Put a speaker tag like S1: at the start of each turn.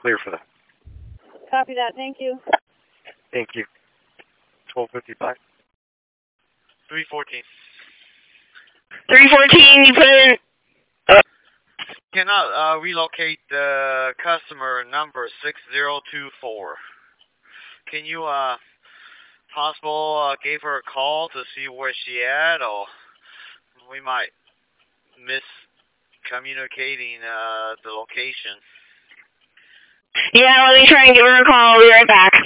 S1: Clear for that.
S2: Copy that. Thank you.
S1: Thank you. 1255.
S3: 314.
S4: 314, you put in...
S3: Cannot relocate the customer number 6024. Can you possible give her a call to see where she at, or we might miss communicating the location?
S4: Yeah, let me try and give her a call. I'll be right back.